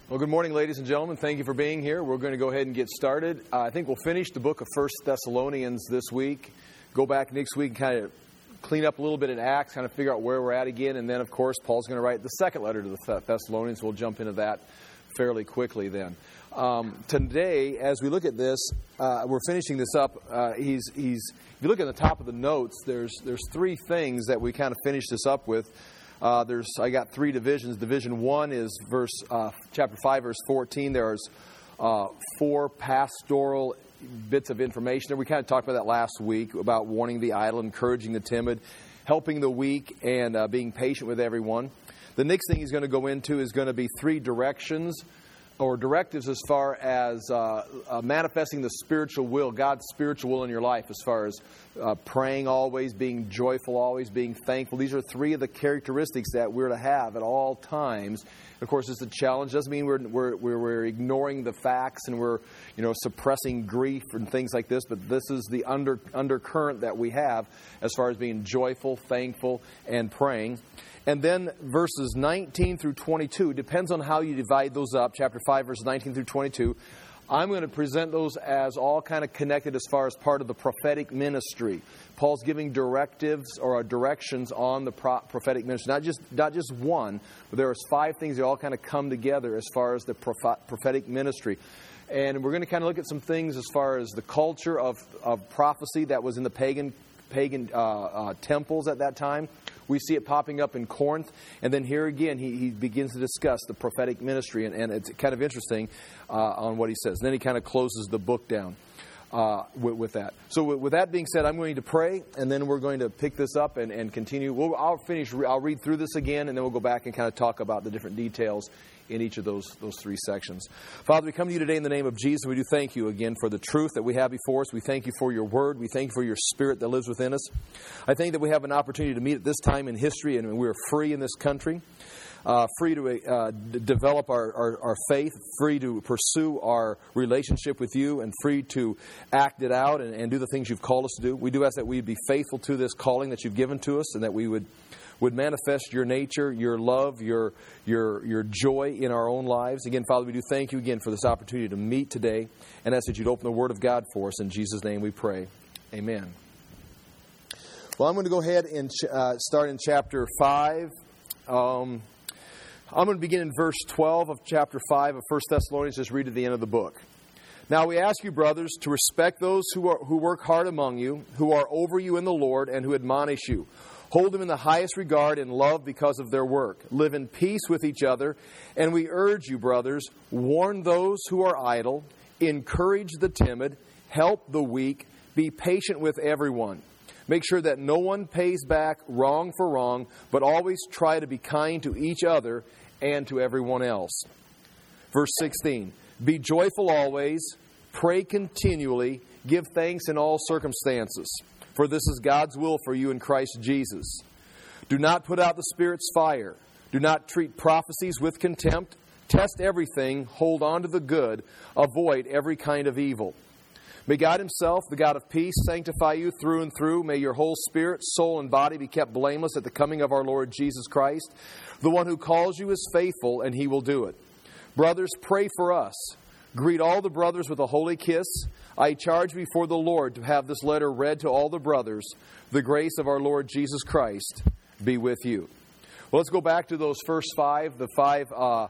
Well, good morning, ladies and gentlemen. Thank you for being here. We're going to go ahead and get started. I think we'll finish the book of 1 Thessalonians this week. Go back next week and kind of clean up a little bit in Acts, kind of figure out where we're at again. And then, of course, Paul's going to write the second letter to the Thessalonians. We'll jump into that fairly quickly then. Today, as we look at this, we're finishing this up. If you look at the top of the notes, there's three things that we kind of finish this up with. I got three divisions. Division 1 is chapter 5, verse 14. There's four pastoral bits of information there. We kind of talked about that last week, about warning the idle, encouraging the timid, helping the weak, and being patient with everyone. The next thing he's going to go into is going to be three directions or directives as far as manifesting the spiritual will, God's spiritual will in your life, as far as praying always, being joyful always, being thankful. These are three of the characteristics that we're to have at all times. Of course, it's a challenge. Doesn't mean we're ignoring the facts and we're suppressing grief and things like this. But this is the undercurrent that we have as far as being joyful, thankful, and praying. And then verses 19 through 22, depends on how you divide those up, chapter 5, verses 19 through 22. I'm going to present those as all kind of connected as far as part of the prophetic ministry. Paul's giving directives or directions on the prophetic ministry. Not just one, but there's 5 things that all kind of come together as far as the prophetic ministry. And we're going to kind of look at some things as far as the culture of prophecy that was in the pagan temples at that time. We see it popping up in Corinth. And then here again, he begins to discuss the prophetic ministry. And it's kind of interesting on what he says. And then he kind of closes the book down with that. So with that being said, I'm going to pray. And then we're going to pick this up and continue. I'll read through this again. And then we'll go back and kind of talk about the different details in each of those 3 sections. Father, we come to you today in the name of Jesus. We do thank you again for the truth that we have before us. We thank you for your word. We thank you for your spirit that lives within us. I think that we have an opportunity to meet at this time in history, and we're free in this country, free to develop our faith, free to pursue our relationship with you, and free to act it out and do the things you've called us to do. We do ask that we'd be faithful to this calling that you've given to us, and that we would manifest your nature, your love, your joy in our own lives. Again, Father, we do thank you again for this opportunity to meet today, and ask that you'd open the Word of God for us. In Jesus' name we pray. Amen. Well, I'm going to go ahead and start in chapter 5. I'm going to begin in verse 12 of chapter 5 of 1 Thessalonians. Just read to the end of the book. Now we ask you, brothers, to respect those who work hard among you, who are over you in the Lord, and who admonish you. Hold them in the highest regard and love because of their work. Live in peace with each other. And we urge you, brothers, warn those who are idle, encourage the timid, help the weak, be patient with everyone. Make sure that no one pays back wrong for wrong, but always try to be kind to each other and to everyone else. Verse 16, be joyful always, pray continually, give thanks in all circumstances. For this is God's will for you in Christ Jesus. Do not put out the Spirit's fire. Do not treat prophecies with contempt. Test everything. Hold on to the good. Avoid every kind of evil. May God Himself, the God of peace, sanctify you through and through. May your whole spirit, soul, and body be kept blameless at the coming of our Lord Jesus Christ. The one who calls you is faithful, and He will do it. Brothers, pray for us. Greet all the brothers with a holy kiss. I charge before the Lord to have this letter read to all the brothers. The grace of our Lord Jesus Christ be with you. Well, let's go back to those first 5, as far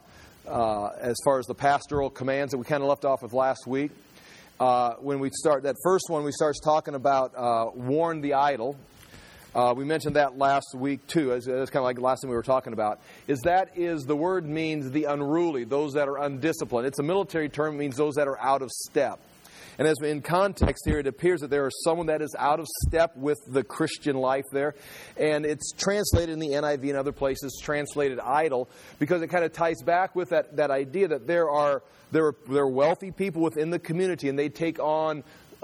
as the pastoral commands that we kind of left off with last week. When we start that first one, we start talking about warn the idle. We mentioned that last week too. That's kind of like the last thing we were talking about. The word means the unruly, those that are undisciplined. It's a military term. It means those that are out of step. And as in context here, it appears that there is someone that is out of step with the Christian life there. And it's translated in the NIV and other places, translated idle, because it kind of ties back with that idea that there are wealthy people within the community, and they take on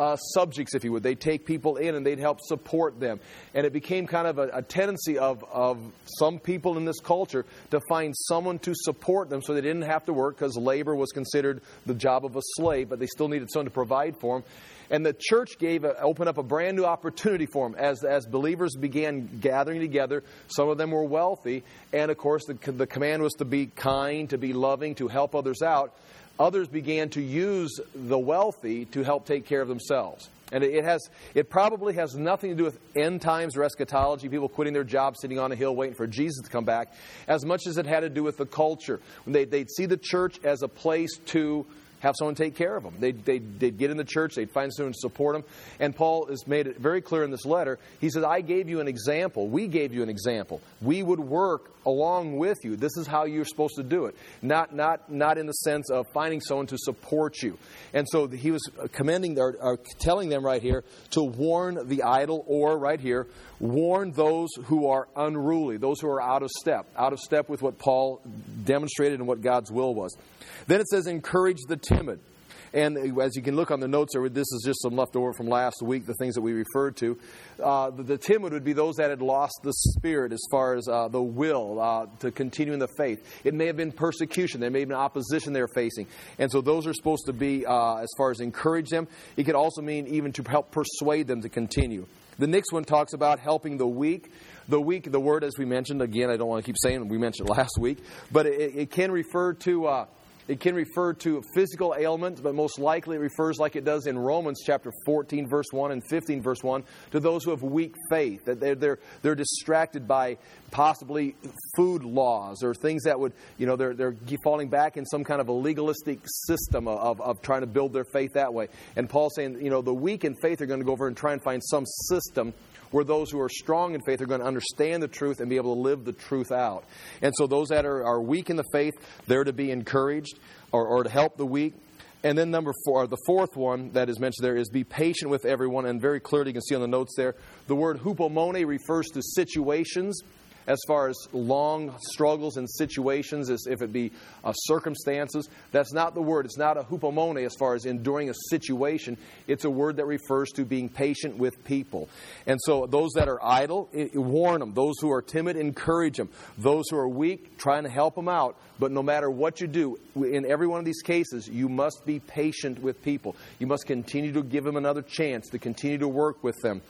subjects, if you would. They'd take people in and they'd help support them. And it became kind of a tendency of some people in this culture to find someone to support them so they didn't have to work, because labor was considered the job of a slave, but they still needed someone to provide for them. And the church opened up a brand new opportunity for them as believers began gathering together. Some of them were wealthy, and of course the command was to be kind, to be loving, to help others out. Others began to use the wealthy to help take care of themselves. And it probably has nothing to do with end times or eschatology, people quitting their jobs, sitting on a hill waiting for Jesus to come back, as much as it had to do with the culture. They'd see the church as a place to have someone take care of them. They'd get in the church, they'd find someone to support them. And Paul has made it very clear in this letter. He says, I gave you an example. We gave you an example. We would work along with you. This is how you're supposed to do it. Not in the sense of finding someone to support you. And so he was commending or telling them right here to warn the idle, or right here, warn those who are unruly, those who are out of step with what Paul demonstrated and what God's will was. Then it says, encourage the timid. And as you can look on the notes there, this is just some leftover from last week, the things that we referred to. The timid would be those that had lost the spirit as far as the will to continue in the faith. It may have been persecution. There may have been opposition they're facing. And so those are supposed to be, as far as encourage them. It could also mean even to help persuade them to continue. The next one talks about helping the weak. The weak, the word, as we mentioned, again, I don't want to keep saying it, we mentioned it last week, but it can refer to... It can refer to physical ailments, but most likely it refers, like it does in Romans chapter 14, verse 1 and 15, verse 1, to those who have weak faith. That they're distracted by possibly food laws or things that would, they're falling back in some kind of a legalistic system of trying to build their faith that way. And Paul's saying, the weak in faith are going to go over and try and find some system where those who are strong in faith are going to understand the truth and be able to live the truth out. And so those that are weak in the faith, they're to be encouraged or to help the weak. And then number 4, the fourth one that is mentioned there is be patient with everyone. And very clearly you can see on the notes there, the word hupomone refers to situations, as far as long struggles and situations, as if it be circumstances. That's not the word. It's not a hupomone as far as enduring a situation. It's a word that refers to being patient with people. And so those that are idle, warn them. Those who are timid, encourage them. Those who are weak, trying to help them out. But no matter what you do, in every one of these cases, you must be patient with people. You must continue to give them another chance, to continue to work with them.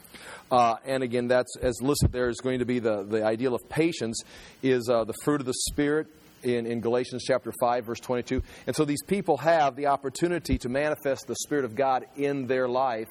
And again, that's, as listed there, is going to be the ideal of patience is the fruit of the Spirit in Galatians chapter 5, verse 22. And so these people have the opportunity to manifest the Spirit of God in their life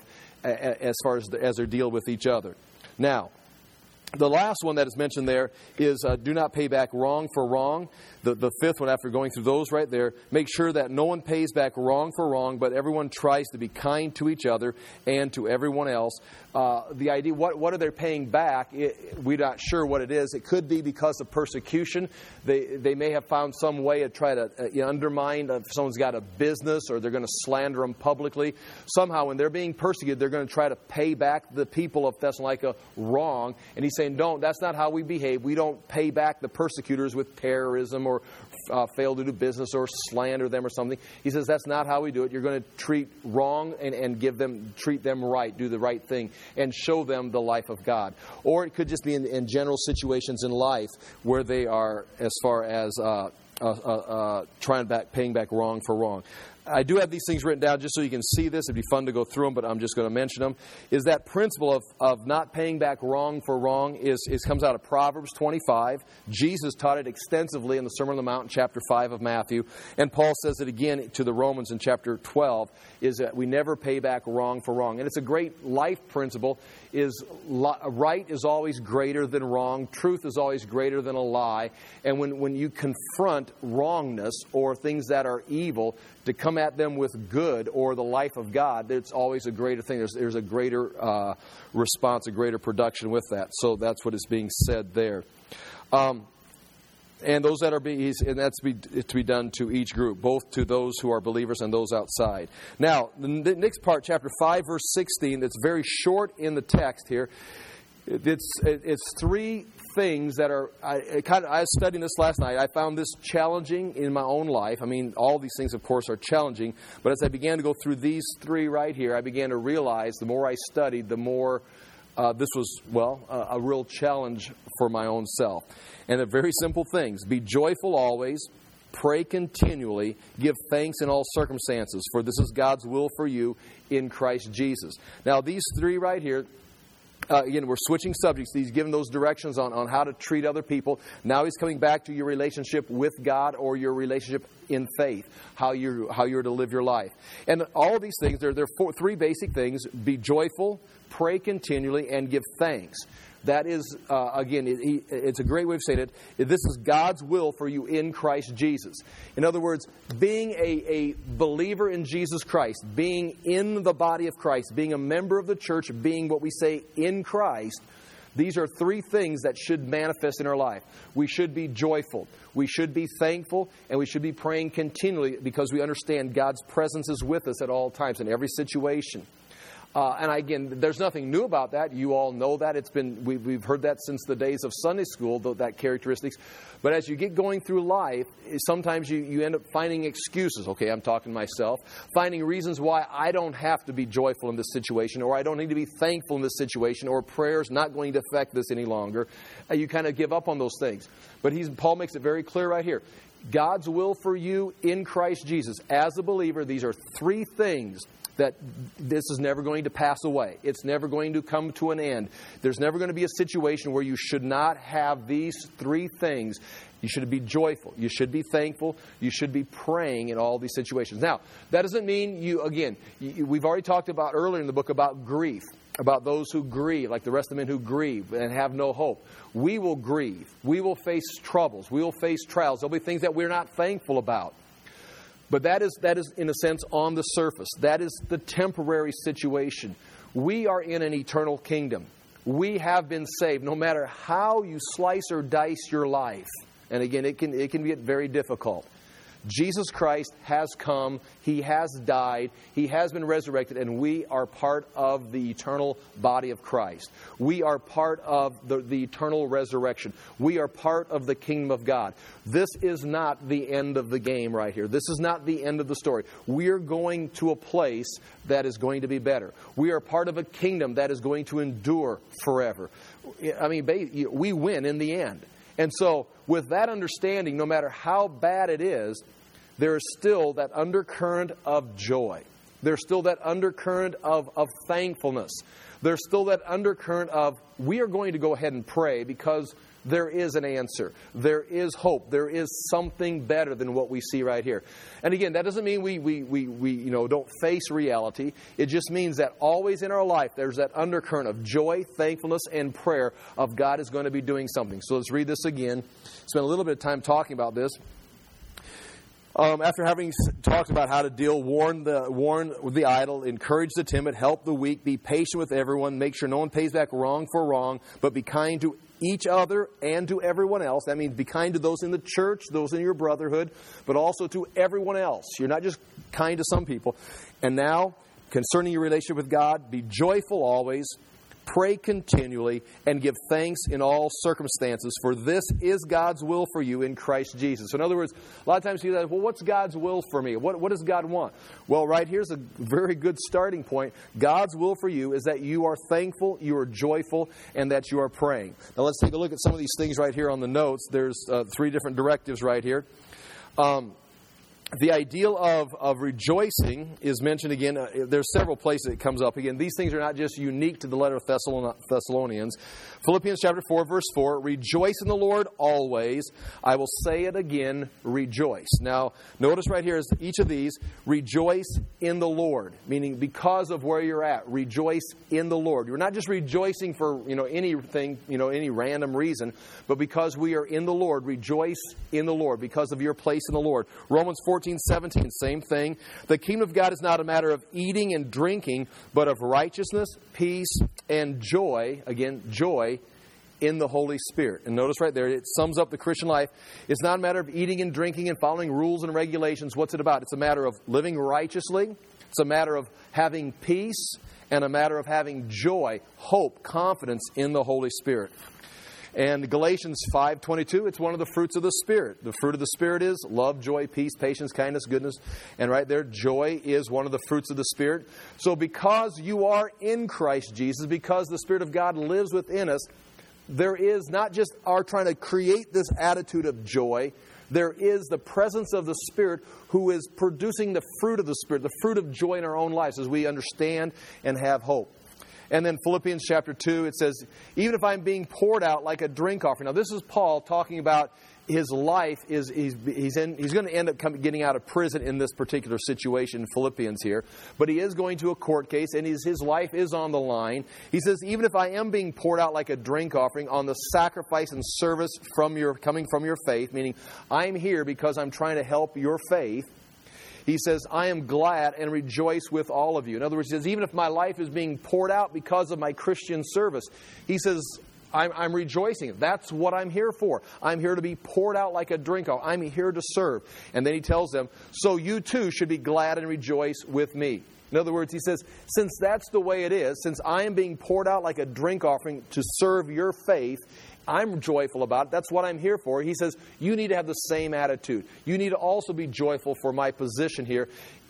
as far as their deal with each other. Now, the last one that is mentioned there is do not pay back wrong for wrong. The fifth one, after going through those right there, make sure that no one pays back wrong for wrong, but everyone tries to be kind to each other and to everyone else. The idea, what are they paying back? We're not sure what it is. It could be because of persecution. They may have found some way to try to undermine if someone's got a business, or they're going to slander them publicly. Somehow, when they're being persecuted, they're going to try to pay back the people of Thessalonica wrong. And he's saying, that's not how we behave. We don't pay back the persecutors with terrorism or fail to do business or slander them or something. He says that's not how we do it. You're going to treat wrong and treat them right, do the right thing, and show them the life of God. Or it could just be in general situations in life where they are, as far as paying back wrong for wrong. I do have these things written down just so you can see this. It'd be fun to go through them, but I'm just going to mention them. Is that principle of not paying back wrong for wrong comes out of Proverbs 25. Jesus taught it extensively in the Sermon on the Mount, chapter 5 of Matthew. And Paul says it again to the Romans in chapter 12, is that we never pay back wrong for wrong. And it's a great life principle. Right is always greater than wrong. Truth is always greater than a lie. And when you confront wrongness or things that are evil, to come at them with good or the life of God, it's always a greater thing. There's a greater response, a greater production with that. So that's what is being said there. And those that are that's to be done to each group, both to those who are believers and those outside. Now, the next part, chapter 5, verse 16, that's very short in the text here. It's three things that are, I was studying this last night. I found this challenging in my own life. I mean, all these things, of course, are challenging. But as I began to go through these three right here, I began to realize the more I studied, the more this was, a real challenge for my own self. And they're very simple things. Be joyful always. Pray continually. Give thanks in all circumstances, for this is God's will for you in Christ Jesus. Now, these three right here, again, we're switching subjects. He's given those directions on how to treat other people. Now he's coming back to your relationship with God or your relationship in faith, how you're to live your life. And all of these things, there are three basic things. Be joyful, pray continually, and give thanks. That is, again, it's a great way of saying it. This is God's will for you in Christ Jesus. In other words, being a believer in Jesus Christ, being in the body of Christ, being a member of the church, being what we say in Christ, these are three things that should manifest in our life. We should be joyful, we should be thankful, and we should be praying continually because we understand God's presence is with us at all times in every situation. And again, there's nothing new about that. You all know that. We've heard that since the days of Sunday school, that characteristics. But as you get going through life, sometimes you end up finding excuses. Okay, I'm talking to myself. Finding reasons why I don't have to be joyful in this situation, or I don't need to be thankful in this situation, or prayer's not going to affect this any longer. You kind of give up on those things. But Paul makes it very clear right here. God's will for you in Christ Jesus. As a believer, these are three things that this is never going to pass away. It's never going to come to an end. There's never going to be a situation where you should not have these three things. You should be joyful. You should be thankful. You should be praying in all these situations. Now, that doesn't mean we've already talked about earlier in the book about grief, about those who grieve, like the rest of the men who grieve and have no hope. We will grieve. We will face troubles. We will face trials. There'll be things that we're not thankful about. But that is, in a sense, on the surface. That is the temporary situation. We are in an eternal kingdom. We have been saved, no matter how you slice or dice your life. And again, it can get very difficult. Jesus Christ has come. He has died. He has been resurrected. And we are part of the eternal body of Christ. We are part of the eternal resurrection. We are part of the kingdom of God. This is not the end of the game right here. This is not the end of the story. We are going to a place that is going to be better. We are part of a kingdom that is going to endure forever. I mean, we win in the end. And so, with that understanding, no matter how bad it is, there is still that undercurrent of joy. There's still that undercurrent of thankfulness. There's still that undercurrent of, we are going to go ahead and pray because there is an answer. There is hope. There is something better than what we see right here. And again, that doesn't mean we don't face reality. It just means that always in our life there's that undercurrent of joy, thankfulness, and prayer of God is going to be doing something. So let's read this again. Spend a little bit of time talking about this. After having talked about how to deal, warn the idle, encourage the timid, help the weak, be patient with everyone, make sure no one pays back wrong for wrong, but be kind to each other and to everyone else. That means be kind to those in the church, those in your brotherhood, but also to everyone else. You're not just kind to some people. And now, concerning your relationship with God, be joyful always, pray continually, and give thanks in all circumstances, for this is God's will for you in Christ Jesus. So in other words, a lot of times you say, well, what's God's will for me? What does God want? Well, right here's a very good starting point. God's will for you is that you are thankful, you are joyful, and that you are praying. Now let's take a look at some of these things right here on the notes. There's three different directives right here. The ideal of rejoicing is mentioned again. There's several places it comes up. Again, these things are not just unique to the letter of Thessalonians. Philippians chapter 4, verse 4, rejoice in the Lord always. I will say it again, rejoice. Now, notice right here is each of these, rejoice in the Lord, meaning because of where you're at, rejoice in the Lord. You're not just rejoicing for anything, any random reason, but because we are in the Lord, rejoice in the Lord because of your place in the Lord. Romans 14:17, same thing. The kingdom of God is not a matter of eating and drinking, but of righteousness, peace, and joy. Again, joy in the Holy Spirit. And notice right there, it sums up the Christian life. It's not a matter of eating and drinking and following rules and regulations. What's it about? It's a matter of living righteously. It's a matter of having peace and a matter of having joy, hope, confidence in the Holy Spirit. And Galatians 5:22, it's one of the fruits of the Spirit. The fruit of the Spirit is love, joy, peace, patience, kindness, goodness. And right there, joy is one of the fruits of the Spirit. So because you are in Christ Jesus, because the Spirit of God lives within us, there is not just our trying to create this attitude of joy. There is the presence of the Spirit who is producing the fruit of the Spirit, the fruit of joy in our own lives as we understand and have hope. And then Philippians chapter 2, it says, even if I'm being poured out like a drink offering. Now this is Paul talking about his life. He's going to end up getting out of prison in this particular situation in Philippians here. But he is going to a court case and his life is on the line. He says, even if I am being poured out like a drink offering on the sacrifice and service coming from your faith, meaning I'm here because I'm trying to help your faith. He says, I am glad and rejoice with all of you. In other words, he says, even if my life is being poured out because of my Christian service, he says, I'm rejoicing. That's what I'm here for. I'm here to be poured out like a drink. I'm here to serve. And then he tells them, so you too should be glad and rejoice with me. In other words, he says, since that's the way it is, since I am being poured out like a drink offering to serve your faith, I'm joyful about it. That's what I'm here for. He says, you need to have the same attitude. You need to also be joyful for my position here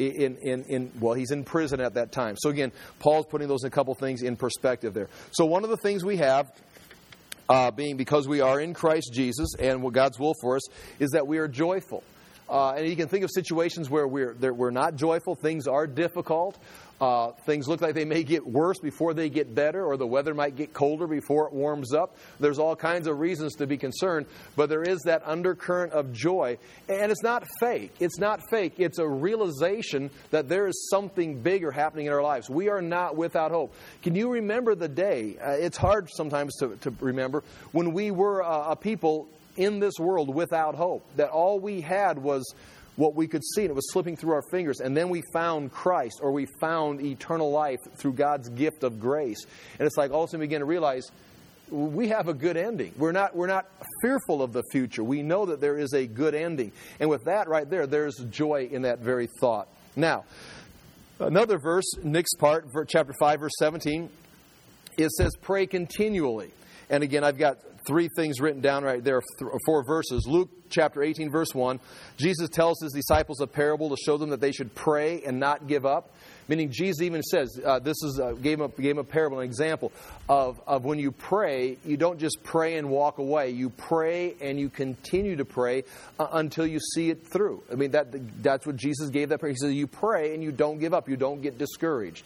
well, he's in prison at that time. So again, Paul's putting those a couple things in perspective there. So one of the things we have, being because we are in Christ Jesus and what God's will for us, is that we are joyful. And you can think of situations where we're not joyful. Things are difficult. Things look like they may get worse before they get better, or the weather might get colder before it warms up. There's all kinds of reasons to be concerned, but there is that undercurrent of joy. And it's not fake. It's not fake. It's a realization that there is something bigger happening in our lives. We are not without hope. Can you remember the day? It's hard sometimes to remember when we were a people in this world without hope, that all we had was what we could see, and it was slipping through our fingers. And then we found Christ, or we found eternal life through God's gift of grace. And it's like all of a sudden we begin to realize we have a good ending. We're not fearful of the future. We know that there is a good ending. And with that right there, there's joy in that very thought. Now, another verse, next part, chapter 5, verse 17, it says, pray continually. And again, I've got 3 things written down right there, 4 verses. Luke chapter 18, verse 1. Jesus tells his disciples a parable to show them that they should pray and not give up. Meaning Jesus even says, gave him a parable, an example of when you pray, you don't just pray and walk away. You pray and you continue to pray until you see it through. I mean, that's what Jesus gave that prayer. He says you pray and you don't give up. You don't get discouraged.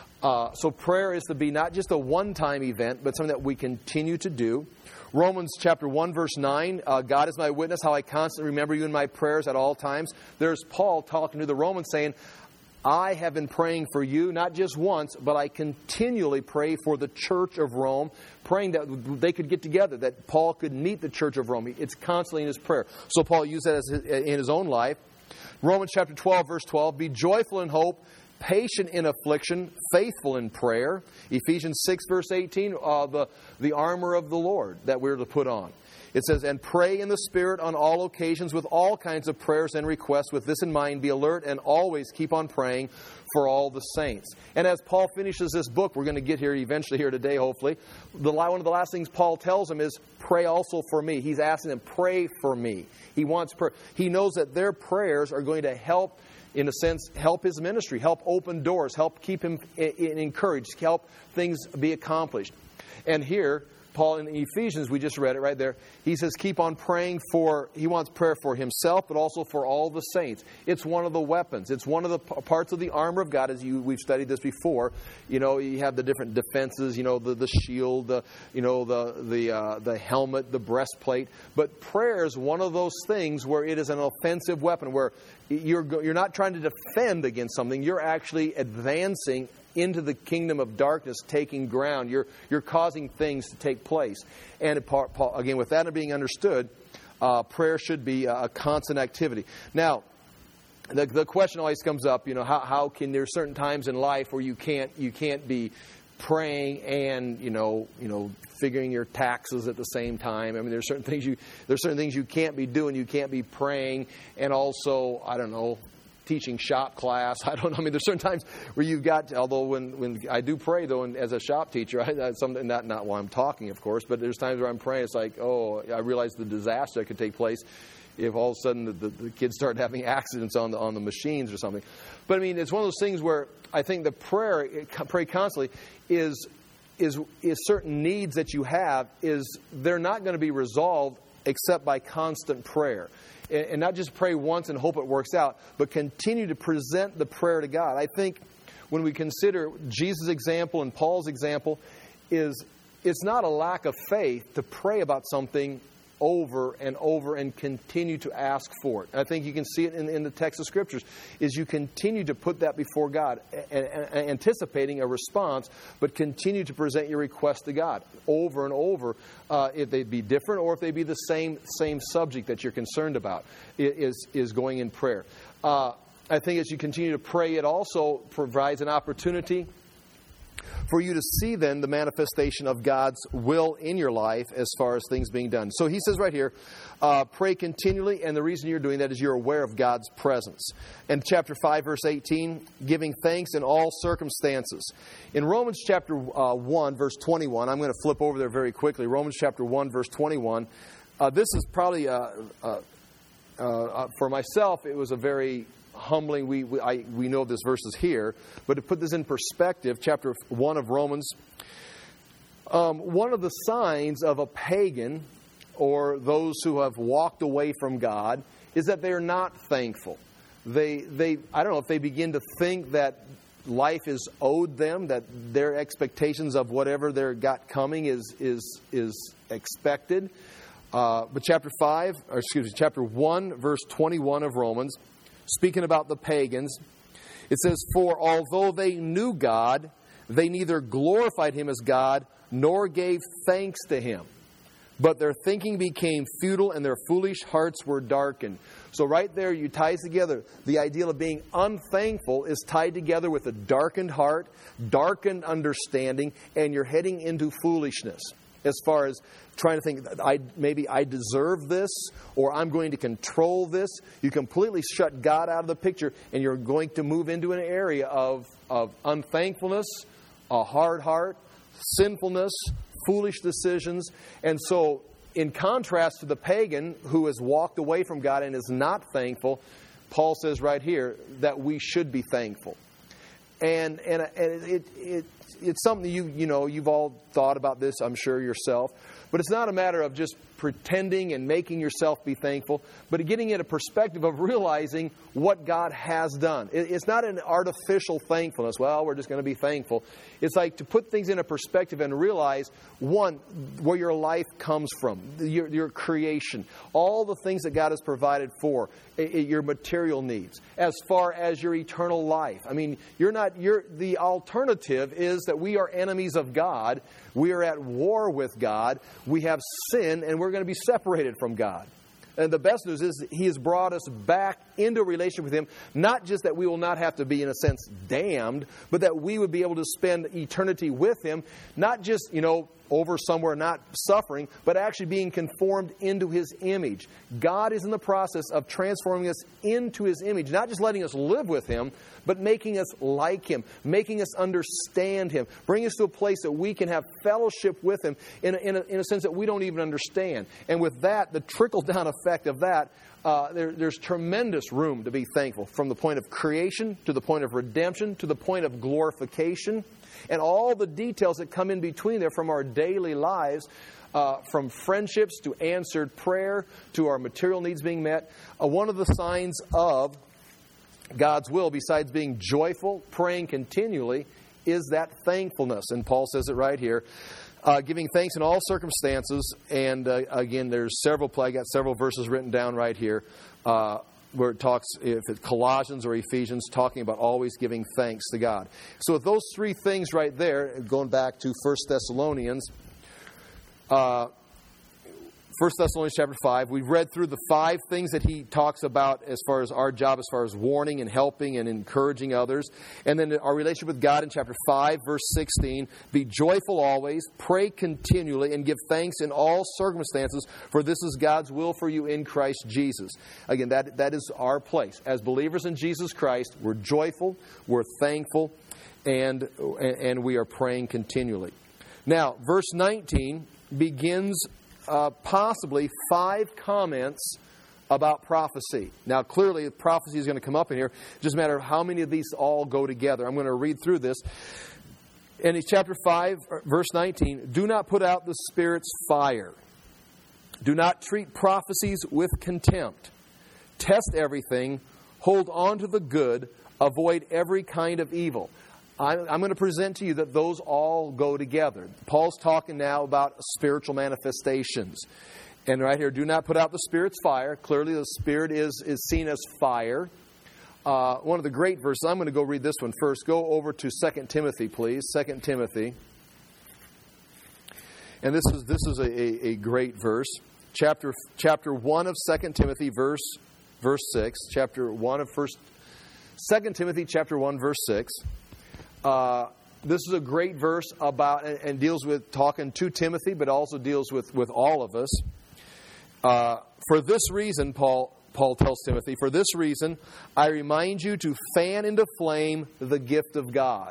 So prayer is to be not just a one-time event, but something that we continue to do. Romans chapter 1, verse 9, God is my witness, how I constantly remember you in my prayers at all times. There's Paul talking to the Romans saying, I have been praying for you, not just once, but I continually pray for the church of Rome, praying that they could get together, that Paul could meet the church of Rome. It's constantly in his prayer. So Paul used that in his own life. Romans chapter 12, verse 12, be joyful in hope, patient in affliction, faithful in prayer. Ephesians 6, verse 18, the armor of the Lord that we're to put on. It says, and pray in the Spirit on all occasions with all kinds of prayers and requests. With this in mind, be alert and always keep on praying for all the saints. And as Paul finishes this book, we're going to get here eventually here today, hopefully. One of the last things Paul tells them is, pray also for me. He's asking them, pray for me. He wants prayer. He knows that their prayers are going to help, in a sense, help his ministry, help open doors, help keep him encouraged, help things be accomplished. And here, Paul in Ephesians, we just read it right there, he says keep on praying he wants prayer for himself, but also for all the saints. It's one of the weapons. It's one of the parts of the armor of God, we've studied this before. You know, you have the different defenses, you know, the shield, the helmet, the breastplate. But prayer is one of those things where it is an offensive weapon, where you're not trying to defend against something, you're actually advancing into the kingdom of darkness, taking ground. You're causing things to take place. And again, with that being understood, prayer should be a constant activity. Now, the question always comes up, you know, how can there certain times in life where you can't be praying and you know figuring your taxes at the same time. I mean, there's certain things you can't be doing. You can't be praying and also, I don't know, teaching shop class. I don't know. I mean, there's certain times where you've got, although when I do pray, though, and as a shop teacher, something not while I'm talking, of course, but there's times where I'm praying, it's like, oh, I realize the disaster that could take place if all of a sudden the kids start having accidents on the machines or something. But I mean, it's one of those things where I think the pray constantly is certain needs that you have, they're not going to be resolved except by constant prayer. And not just pray once and hope it works out, but continue to present the prayer to God. I think when we consider Jesus' example and Paul's example, it's not a lack of faith to pray about something over and over and continue to ask for it. And I think you can see it in the text of Scriptures, is you continue to put that before God, anticipating a response, but continue to present your request to God over and over, if they be different or if they be the same subject that you're concerned about, is going in prayer. I think as you continue to pray, it also provides an opportunity for you to see then the manifestation of God's will in your life as far as things being done. So he says right here, pray continually, and the reason you're doing that is you're aware of God's presence. And chapter 5, verse 18, giving thanks in all circumstances. In Romans chapter 1, verse 21, I'm going to flip over there very quickly. Romans chapter 1, verse 21. This is probably, for myself, it was a very humbling. We know this verse is here, but to put this in perspective, chapter 1 of Romans, one of the signs of a pagan or those who have walked away from God is that they're not thankful. They I don't know if they begin to think that life is owed them, that their expectations of whatever they've got coming is expected. But chapter 1, verse 21 of Romans, speaking about the pagans, it says, "For although they knew God, they neither glorified Him as God, nor gave thanks to Him. But their thinking became futile, and their foolish hearts were darkened." So right there, you ties together. The idea of being unthankful is tied together with a darkened heart, darkened understanding, and you're heading into foolishness. As far as trying to think, maybe I deserve this, or I'm going to control this. You completely shut God out of the picture, and you're going to move into an area of unthankfulness, a hard heart, sinfulness, foolish decisions. And so, in contrast to the pagan who has walked away from God and is not thankful, Paul says right here that we should be thankful. And it's something you've all thought about this, I'm sure, yourself. But it's not a matter of just pretending and making yourself be thankful, but getting in a perspective of realizing what God has done. It's not an artificial thankfulness. Well, we're just going to be thankful. It's like to put things in a perspective and realize, one, where your life comes from, your creation, all the things that God has provided for, your material needs, as far as your eternal life. I mean, the alternative is that we are enemies of God. We are at war with God. We have sin, and we're going to be separated from God. And the best news is He has brought us back into a relationship with Him. Not just that we will not have to be, in a sense, damned, but that we would be able to spend eternity with Him. Not just, over somewhere not suffering, but actually being conformed into His image. God is in the process of transforming us into His image. Not just letting us live with Him, but making us like Him. Making us understand Him. Bringing us to a place that we can have fellowship with Him in a sense that we don't even understand. And with that, the trickle-down effect of that, there's tremendous room to be thankful. From the point of creation, to the point of redemption, to the point of glorification. And all the details that come in between there from our daily lives, from friendships to answered prayer to our material needs being met. One of the signs of God's will, besides being joyful, praying continually, is that thankfulness. And Paul says it right here. Giving thanks in all circumstances. And again, I got several verses written down right here. Where it talks, if it's Colossians or Ephesians, talking about always giving thanks to God. So with those three things right there, going back to 1 Thessalonians, 1 Thessalonians chapter 5. We've read through the 5 things that he talks about as far as our job, as far as warning and helping and encouraging others. And then our relationship with God in chapter 5, verse 16. Be joyful always, pray continually, and give thanks in all circumstances, for this is God's will for you in Christ Jesus. Again, that is our place. As believers in Jesus Christ, we're joyful, we're thankful, and we are praying continually. Now, verse 19 begins possibly 5 comments about prophecy. Now, clearly, prophecy is going to come up in here. It doesn't matter how many of these all go together. I'm going to read through this. In chapter 5, verse 19, do not put out the Spirit's fire. Do not treat prophecies with contempt. Test everything. Hold on to the good. Avoid every kind of evil. I'm going to present to you that those all go together. Paul's talking now about spiritual manifestations. And right here, do not put out the Spirit's fire. Clearly, the Spirit is seen as fire. One of the great verses, I'm going to go read this one first. Go over to 2 Timothy, please. 2 Timothy. And this is a great verse. Chapter 1 of 2 Timothy, verse 6. Chapter 1 of 2 Timothy, chapter 1, verse 6. This is a great verse about and deals with talking to Timothy, but also deals with all of us. For this reason, Paul tells Timothy, for this reason, I remind you to fan into flame the gift of God,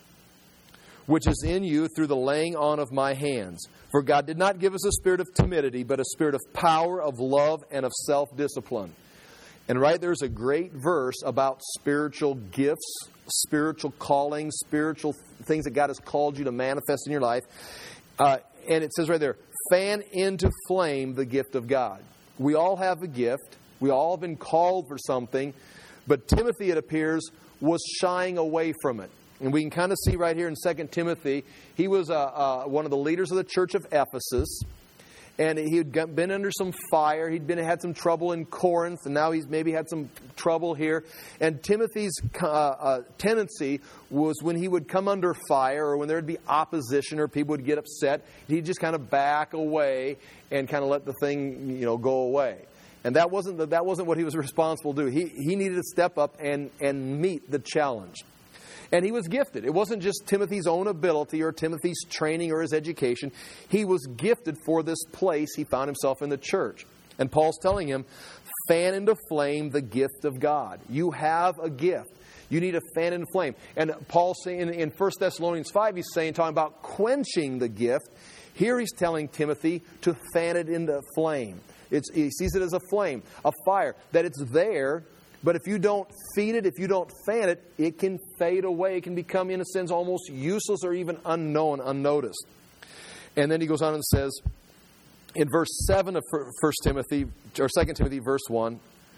which is in you through the laying on of my hands. For God did not give us a spirit of timidity, but a spirit of power, of love, and of self-discipline. And right there's a great verse about spiritual gifts, spiritual callings, spiritual things that God has called you to manifest in your life. And it says right there, fan into flame the gift of God. We all have a gift. We all have been called for something. But Timothy, it appears, was shying away from it. And we can kind of see right here in 2 Timothy, he was one of the leaders of the church of Ephesus. And he had been under some fire. He'd had some trouble in Corinth, and now he's maybe had some trouble here. And Timothy's tendency was when he would come under fire, or when there would be opposition, or people would get upset, he'd just kind of back away and kind of let the thing, go away. And that wasn't what he was responsible to do. He needed to step up and meet the challenge. And he was gifted. It wasn't just Timothy's own ability or Timothy's training or his education. He was gifted for this place he found himself in the church. And Paul's telling him, fan into flame the gift of God. You have a gift. You need to fan into flame. And Paul's saying in 1 Thessalonians 5, he's talking about quenching the gift. Here he's telling Timothy to fan it into flame. He sees it as a flame, a fire, that it's there. But if you don't feed it, if you don't fan it, it can fade away. It can become, in a sense, almost useless or even unknown, unnoticed. And then he goes on and says, in verse 7 of 1 Timothy, or 2 Timothy, verse 1,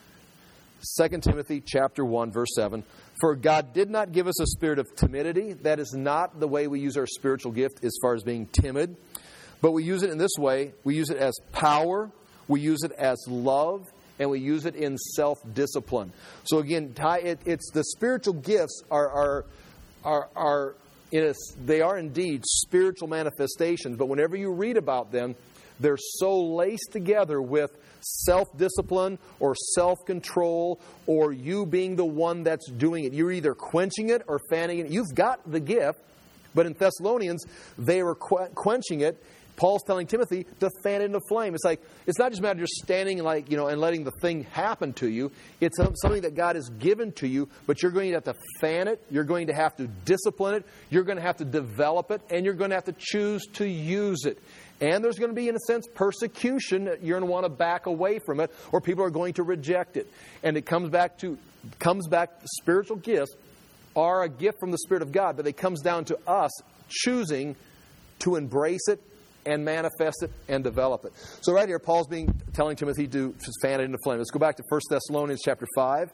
2 Timothy chapter 1, verse 7, for God did not give us a spirit of timidity. That is not the way we use our spiritual gift as far as being timid. But we use it in this way. We use it as power. We use it as love. And we use it in self-discipline. So again, it's the spiritual gifts they are indeed spiritual manifestations. But whenever you read about them, they're so laced together with self-discipline or self-control, or you being the one that's doing it. You're either quenching it or fanning it. You've got the gift, but in Thessalonians, they were quenching it. Paul's telling Timothy to fan it into flame. It's like, it's not just a matter of just standing and letting the thing happen to you. It's something that God has given to you, but you're going to have to fan it. You're going to have to discipline it. You're going to have to develop it, and you're going to have to choose to use it. And there's going to be, in a sense, persecution. You're going to want to back away from it, or people are going to reject it. And it comes back, spiritual gifts are a gift from the Spirit of God, but it comes down to us choosing to embrace it and manifest it and develop it. So right here, Paul's telling Timothy to fan it into flame. Let's go back to 1 Thessalonians chapter 5.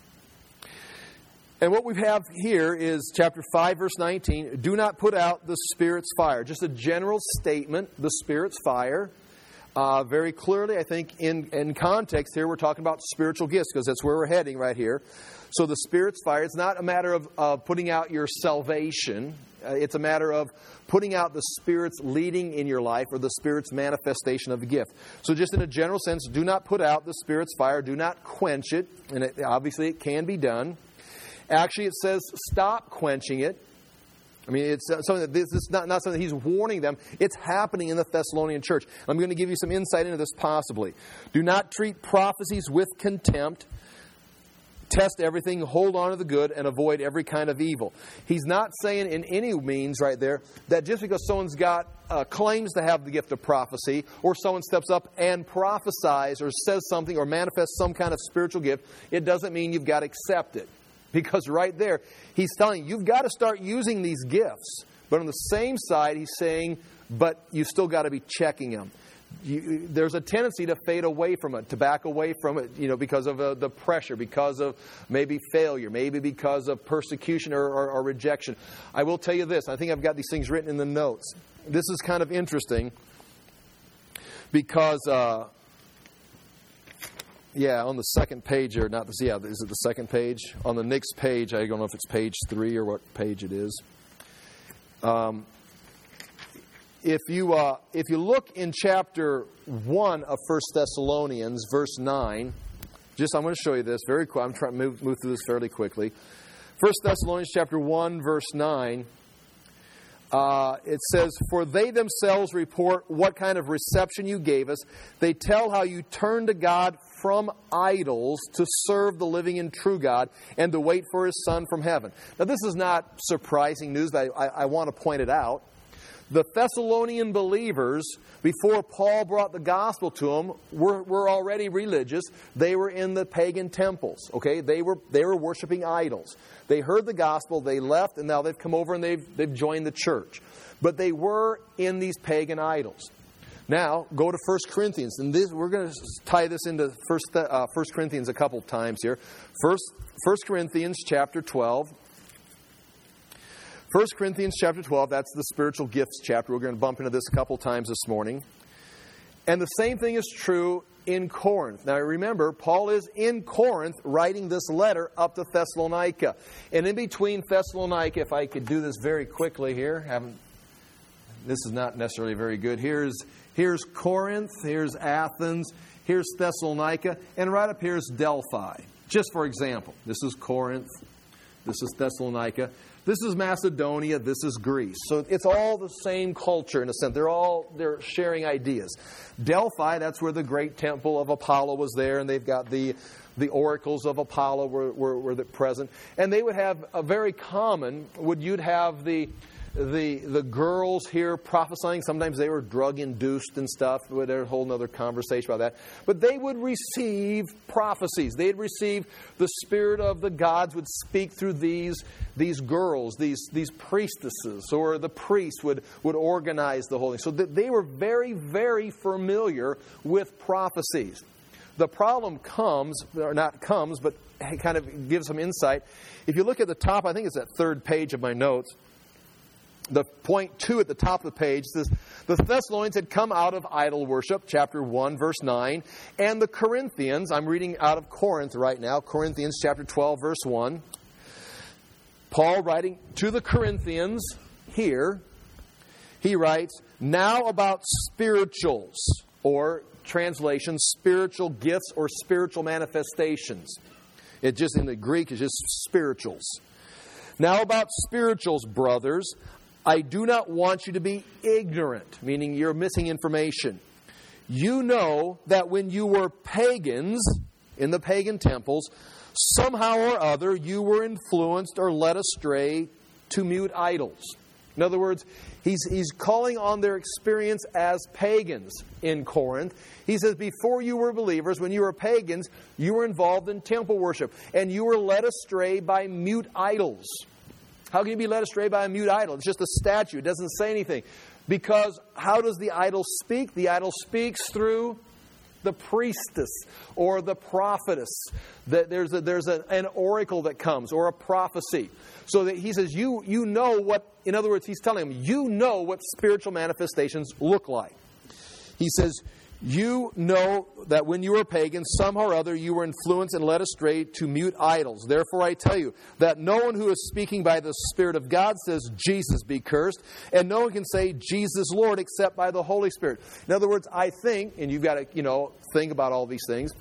And what we have here is chapter 5, verse 19. Do not put out the Spirit's fire. Just a general statement, the Spirit's fire. Very clearly, I think, in context here, we're talking about spiritual gifts, because that's where we're heading right here. So the Spirit's fire, it's not a matter of putting out your salvation. It's a matter of putting out the Spirit's leading in your life, or the Spirit's manifestation of the gift. So just in a general sense, do not put out the Spirit's fire. Do not quench it. And obviously it can be done. Actually, it says stop quenching it. I mean, it's something that this is not something that he's warning them. It's happening in the Thessalonian church. I'm going to give you some insight into this possibly. Do not treat prophecies with contempt. Test everything, hold on to the good, and avoid every kind of evil. He's not saying in any means right there that just because someone's got claims to have the gift of prophecy, or someone steps up and prophesies or says something or manifests some kind of spiritual gift, it doesn't mean you've got to accept it. Because right there, he's telling you, you've got to start using these gifts. But on the same side, he's saying, but you've still got to be checking them. There's a tendency to fade away from it, to back away from it, because of the pressure, because of maybe failure, maybe because of persecution or rejection. I will tell you this. I think I've got these things written in the notes. This is kind of interesting because, on the second page, or not this, is it the second page? On the next page, I don't know if it's page 3 or what page it is. If you look in chapter 1 of 1 Thessalonians, verse 9, I'm going to show you this very quick. I'm trying to move through this fairly quickly. 1 Thessalonians chapter 1, verse 9, it says, "For they themselves report what kind of reception you gave us. They tell how you turned to God from idols to serve the living and true God and to wait for His Son from heaven." Now, this is not surprising news, but I want to point it out. The Thessalonian believers, before Paul brought the gospel to them, were already religious. They were in the pagan temples. Okay, they were worshiping idols. They heard the gospel, they left, and now they've come over and they've joined the church. But they were in these pagan idols. Now, go to 1 Corinthians, and we're going to tie this into 1 Corinthians a couple of times here. 1 Corinthians chapter 12. 1 Corinthians chapter 12, that's the spiritual gifts chapter. We're going to bump into this a couple times this morning. And the same thing is true in Corinth. Now remember, Paul is in Corinth writing this letter up to Thessalonica. And in between Thessalonica, if I could do this very quickly here, this is not necessarily very good. Here's Corinth, here's Athens, here's Thessalonica, and right up here is Delphi. Just for example, this is Corinth, this is Thessalonica. This is Macedonia, this is Greece. So it's all the same culture in a sense. They're sharing ideas. Delphi, that's where the great temple of Apollo was there, and they've got the oracles of Apollo were present. And they would have a very common, you'd have the girls here prophesying. Sometimes they were drug-induced and stuff. There's a whole other conversation about that. But they would receive prophecies. They'd receive the spirit of the gods would speak through these girls, these priestesses, or the priest would organize the whole thing. So they were very, very familiar with prophecies. The problem comes, or not comes, but kind of gives some insight. If you look at the top, I think it's that third page of my notes, the point 2 at the top of the page says, the Thessalonians had come out of idol worship, chapter 1, verse 9. And the Corinthians, I'm reading out of Corinth right now, Corinthians chapter 12, verse 1. Paul writing to the Corinthians here, he writes, "Now about spirituals," or translation, spiritual gifts or spiritual manifestations. It just, in the Greek, is just spirituals. "Now about spirituals, brothers, I do not want you to be ignorant," meaning you're missing information. "You know that when you were pagans in the pagan temples, somehow or other you were influenced or led astray to mute idols." In other words, he's calling on their experience as pagans in Corinth. He says, before you were believers, when you were pagans, you were involved in temple worship, and you were led astray by mute idols. How can you be led astray by a mute idol? It's just a statue. It doesn't say anything. Because how does the idol speak? The idol speaks through the priestess or the prophetess. There's an oracle that comes, or a prophecy. So that he says, you know what, in other words, he's telling them, you know what spiritual manifestations look like. He says, You know that when you were pagans, somehow or other you were influenced and led astray to mute idols. Therefore I tell you that no one who is speaking by the Spirit of God says, Jesus be cursed, and no one can say, Jesus Lord, except by the Holy Spirit. In other words, I think, and you've got to, think about all these things,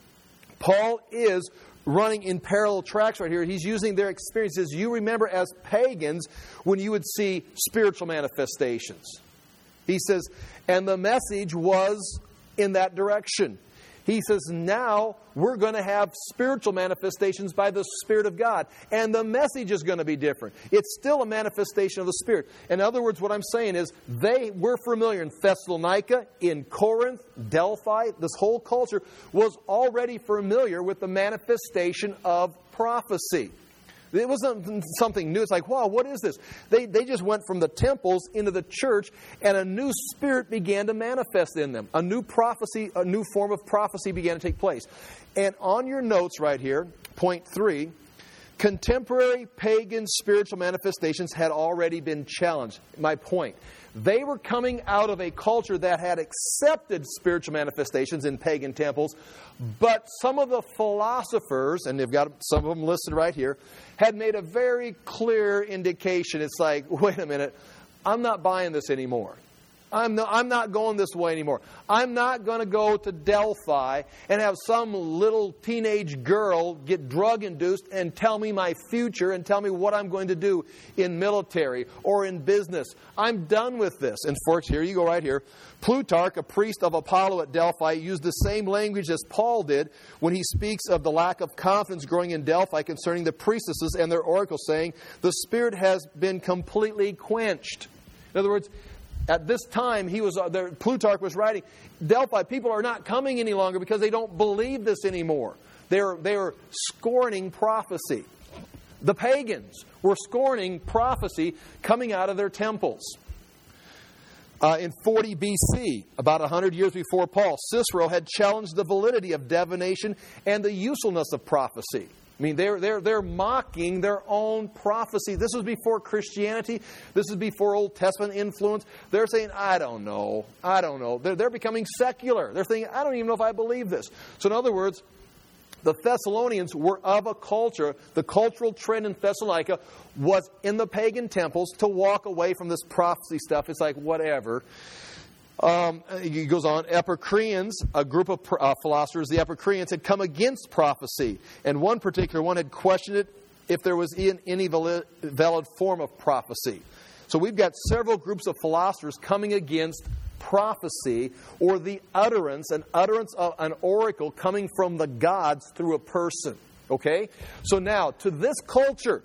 Paul is running in parallel tracks right here. He's using their experiences. You remember as pagans when you would see spiritual manifestations. He says, and the message was in that direction. He says, now we're going to have spiritual manifestations by the Spirit of God. And the message is going to be different. It's still a manifestation of the Spirit. In other words, what I'm saying is they were familiar in Thessalonica, in Corinth, Delphi. This whole culture was already familiar with the manifestation of prophecy. It wasn't something new. It's like, wow, what is this? They just went from the temples into the church, and a new spirit began to manifest in them. A new prophecy, a new form of prophecy began to take place. And on your notes right here, point 3, contemporary pagan spiritual manifestations had already been challenged. My point. They were coming out of a culture that had accepted spiritual manifestations in pagan temples, but some of the philosophers, and they've got some of them listed right here, had made a very clear indication. It's like, wait a minute, I'm not buying this anymore. I'm not going this way anymore. I'm not going to go to Delphi and have some little teenage girl get drug-induced and tell me my future and tell me what I'm going to do in military or in business. I'm done with this. And folks, here you go right here. Plutarch, a priest of Apollo at Delphi, used the same language as Paul did when he speaks of the lack of confidence growing in Delphi concerning the priestesses and their oracles, saying, the spirit has been completely quenched. In other words, at this time, Plutarch was writing, Delphi, people are not coming any longer because they don't believe this anymore. They're scorning prophecy. The pagans were scorning prophecy coming out of their temples. In 40 BC, about 100 years before Paul, Cicero had challenged the validity of divination and the usefulness of prophecy. I mean, they're mocking their own prophecy. This was before Christianity. This is before Old Testament influence. They're saying, I don't know. They're becoming secular. They're thinking, I don't even know if I believe this. So in other words, the Thessalonians were of a culture. The cultural trend in Thessalonica was in the pagan temples to walk away from this prophecy stuff. It's like, whatever. He goes on, Epicureans, a group of philosophers, the Epicureans, had come against prophecy. And one particular one had questioned it if there was any valid form of prophecy. So we've got several groups of philosophers coming against prophecy, or the utterance of an oracle coming from the gods through a person. Okay? So now, to this culture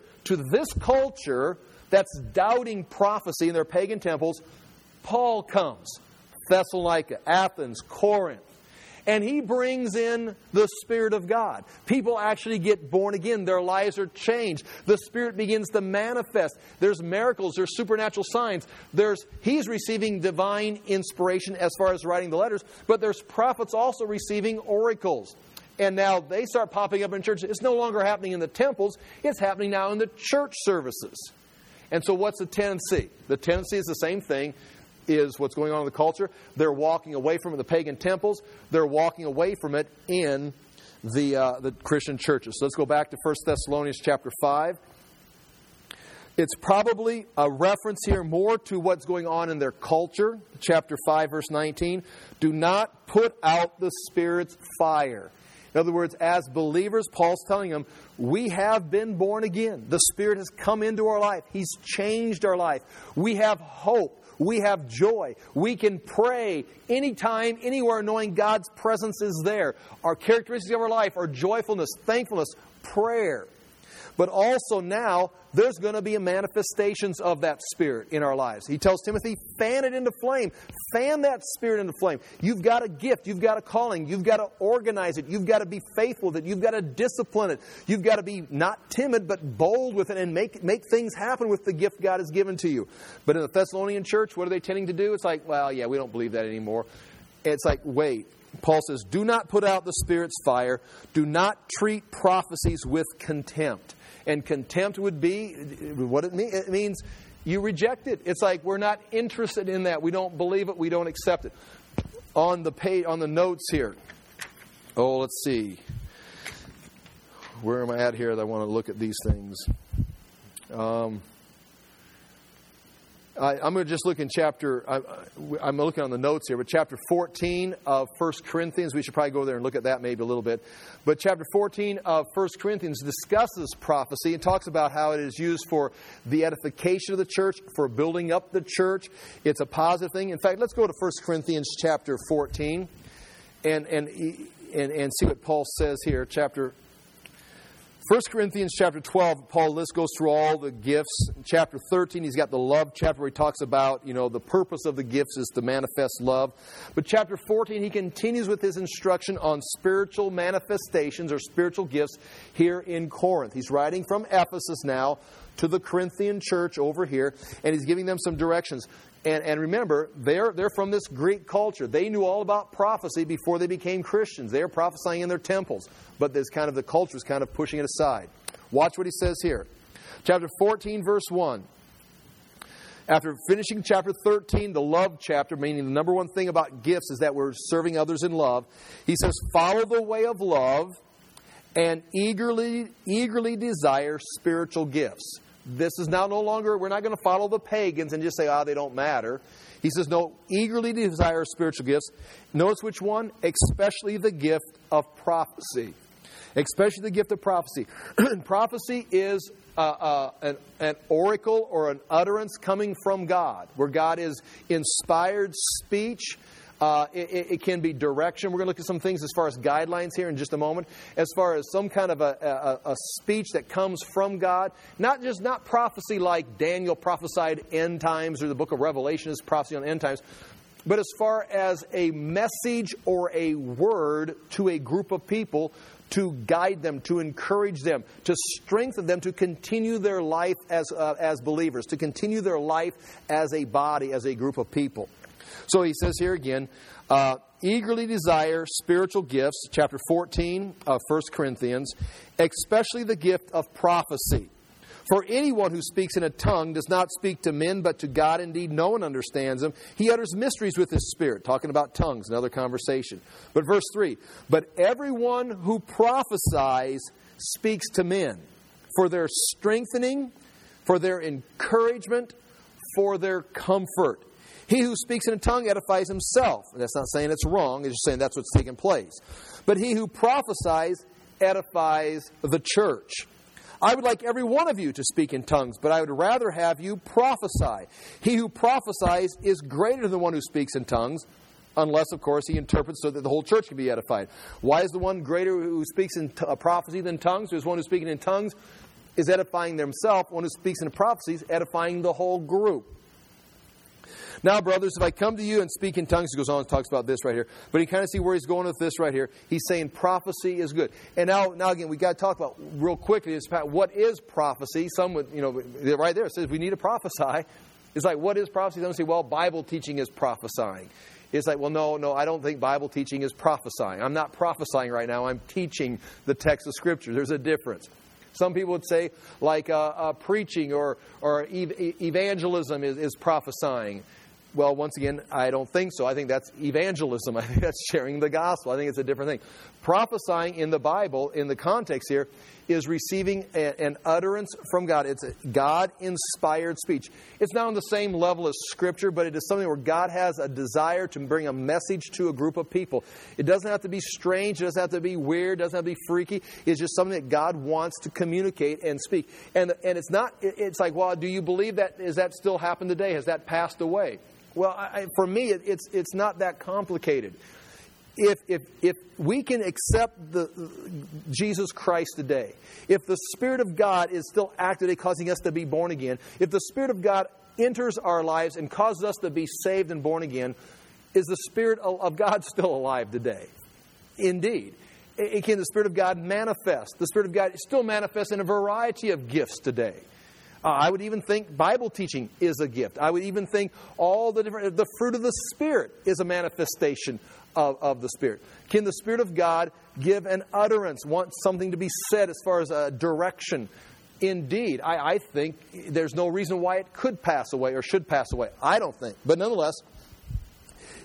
that's doubting prophecy in their pagan temples, Paul comes. Thessalonica, Athens, Corinth. And he brings in the Spirit of God. People actually get born again. Their lives are changed. The Spirit begins to manifest. There's miracles. There's supernatural signs. He's receiving divine inspiration as far as writing the letters. But there's prophets also receiving oracles. And now they start popping up in churches. It's no longer happening in the temples. It's happening now in the church services. And so what's the tendency? The tendency is the same thing. Is what's going on in the culture. They're walking away from it in the pagan temples. They're walking away from it in the Christian churches. So let's go back to 1 Thessalonians chapter 5. It's probably a reference here more to what's going on in their culture. Chapter 5, verse 19. Do not put out the Spirit's fire. In other words, as believers, Paul's telling them, we have been born again. The Spirit has come into our life. He's changed our life. We have hope. We have joy. We can pray anytime, anywhere, knowing God's presence is there. Our characteristics of our life are joyfulness, thankfulness, prayer. But also now, there's going to be manifestations of that Spirit in our lives. He tells Timothy, fan it into flame. Fan that Spirit into flame. You've got a gift. You've got a calling. You've got to organize it. You've got to be faithful with it. You've got to discipline it. You've got to be not timid, but bold with it and make things happen with the gift God has given to you. But in the Thessalonian church, what are they tending to do? It's like, well, yeah, we don't believe that anymore. It's like, wait. Paul says, do not put out the Spirit's fire. Do not treat prophecies with contempt. And contempt would be, what it means? It means you reject it. It's like we're not interested in that. We don't believe it. We don't accept it. on the page, on the notes here. Oh, let's see. Where am I at here that I want to look at these things? I'm going to just look in chapter, I'm looking on the notes here, but chapter 14 of 1 Corinthians, we should probably go there and look at that maybe a little bit. But chapter 14 of 1 Corinthians discusses prophecy and talks about how it is used for the edification of the church, for building up the church. It's a positive thing. In fact, let's go to 1 Corinthians chapter 14 and see what Paul says here. 1 Corinthians chapter 12, Paul goes through all the gifts. In chapter 13, he's got the love chapter where he talks about, the purpose of the gifts is to manifest love. But chapter 14, he continues with his instruction on spiritual manifestations or spiritual gifts here in Corinth. He's writing from Ephesus now to the Corinthian church over here, and he's giving them some directions. And remember, they're from this Greek culture. They knew all about prophecy before they became Christians. They were prophesying in their temples. But the culture is kind of pushing it aside. Watch what he says here. Chapter 14, verse 1. After finishing chapter 13, the love chapter, meaning the number one thing about gifts is that we're serving others in love. He says, follow the way of love and eagerly desire spiritual gifts. This is now no longer, we're not going to follow the pagans and just say, they don't matter. He says, no, eagerly desire spiritual gifts. Notice which one? Especially the gift of prophecy. Especially the gift of prophecy. Prophecy is an oracle or an utterance coming from God, where God is inspired speech. It can be direction. We're going to look at some things as far as guidelines here in just a moment. As far as some kind of a speech that comes from God. Not prophecy like Daniel prophesied end times or the book of Revelation is prophecy on end times. But as far as a message or a word to a group of people to guide them, to encourage them, to strengthen them, to continue their life as believers, to continue their life as a body, as a group of people. So he says here again, eagerly desire spiritual gifts, chapter 14 of 1 Corinthians, especially the gift of prophecy. For anyone who speaks in a tongue does not speak to men, but to God. Indeed, no one understands him. He utters mysteries with his spirit. Talking about tongues, another conversation. But verse 3, but everyone who prophesies speaks to men for their strengthening, for their encouragement, for their comfort. He who speaks in a tongue edifies himself. That's not saying it's wrong. It's just saying that's what's taking place. But he who prophesies edifies the church. I would like every one of you to speak in tongues, but I would rather have you prophesy. He who prophesies is greater than the one who speaks in tongues, unless, of course, he interprets so that the whole church can be edified. Why is the one greater who speaks in prophecy than tongues? Because one who's speaking in tongues is edifying themselves. One who speaks in prophecies is edifying the whole group. Now, brothers, if I come to you and speak in tongues, he goes on and talks about this right here. But you kind of see where he's going with this right here. He's saying prophecy is good. And now again, we got to talk about real quickly is what is prophecy. Some would, right there it says we need to prophesy. It's like, what is prophecy? Some say, well, Bible teaching is prophesying. It's like, well, no, I don't think Bible teaching is prophesying. I'm not prophesying right now. I'm teaching the text of Scripture. There's a difference. Some people would say, like preaching or evangelism is prophesying. Well, once again, I don't think so. I think that's evangelism. I think that's sharing the gospel. I think it's a different thing. Prophesying in the Bible, in the context here, is receiving an utterance from God. It's a God-inspired speech. It's not on the same level as Scripture, but it is something where God has a desire to bring a message to a group of people. It doesn't have to be strange. It doesn't have to be weird. It doesn't have to be freaky. It's just something that God wants to communicate and speak. And it's not. It's like, well, do you believe that? Does that still happen today? Has that passed away? Well, for me, it's not that complicated. If we can accept Jesus Christ today, if the Spirit of God is still active today, causing us to be born again, if the Spirit of God enters our lives and causes us to be saved and born again, is the Spirit of God still alive today? Indeed. Can the Spirit of God manifest? The Spirit of God still manifests in a variety of gifts today. I would even think Bible teaching is a gift. I would even think the fruit of the Spirit is a manifestation of the Spirit. Can the Spirit of God give an utterance, want something to be said as far as a direction? Indeed, I think there's no reason why it could pass away or should pass away. I don't think. But nonetheless,